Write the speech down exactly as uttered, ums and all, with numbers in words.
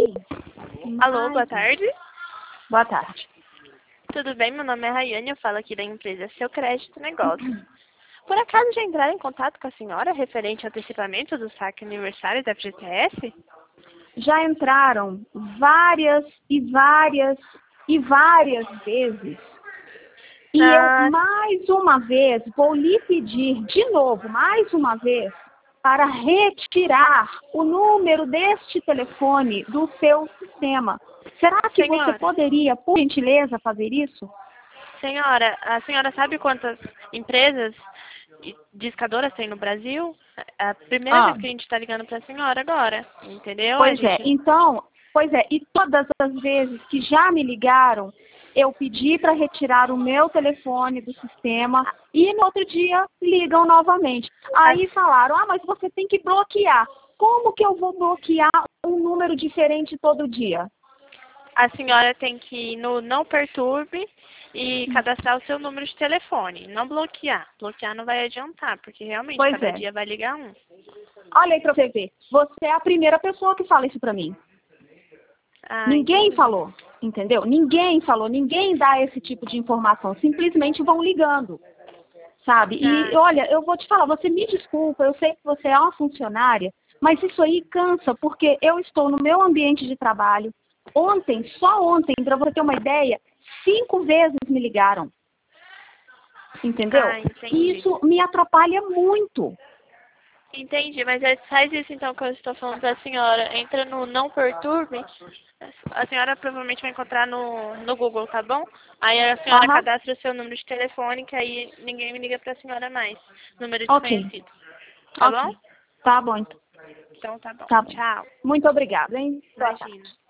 Alô, boa tarde. Boa tarde. Tudo bem? Meu nome é Rayane, eu falo aqui da empresa Seu Crédito Negócio. Por acaso já entraram em contato com a senhora referente ao antecipamento do saque aniversário da F G T S? Já entraram várias e várias e várias vezes. E Ah. eu, mais uma vez, vou lhe pedir de novo, mais uma vez, para retirar o número deste telefone do seu sistema. Será que Senhora. você poderia, por gentileza, fazer isso? Senhora, a senhora sabe quantas empresas discadoras tem no Brasil? É a primeira Ah. vez que a gente está ligando para a senhora agora, entendeu? Pois a gente... é, então, pois é, e todas as vezes que já me ligaram, eu pedi para retirar o meu telefone do sistema e no outro dia ligam novamente. Aí falaram, ah, mas você tem que bloquear. Como que eu vou bloquear um número diferente todo dia? A senhora tem que ir no Não Perturbe e cadastrar o seu número de telefone, não bloquear. Bloquear não vai adiantar, porque realmente Pois cada é. dia vai ligar um. Olha aí para você ver, você é a primeira pessoa que fala isso para mim. Ah, Ninguém entendi. falou, entendeu? Ninguém falou, ninguém dá esse tipo de informação, simplesmente vão ligando, sabe? E Ah. olha, eu vou te falar, você me desculpa, eu sei que você é uma funcionária, mas isso aí cansa, porque eu estou no meu ambiente de trabalho. Ontem, só ontem, para você ter uma ideia, cinco vezes me ligaram, entendeu? Ah, entendi. E isso me atrapalha muito. Entendi, mas é- faz isso então que eu estou falando para a senhora. Entra no Não Perturbe. A senhora provavelmente vai encontrar no, no Google, tá bom? Aí a senhora Aham. cadastra o seu número de telefone, que aí ninguém me liga para a senhora mais. Número Ok, desconhecido. Tá bom? ok. Tá bom, então. Então tá bom. Tá bom. Tchau. Muito obrigada, hein? Boa tarde. Imagina.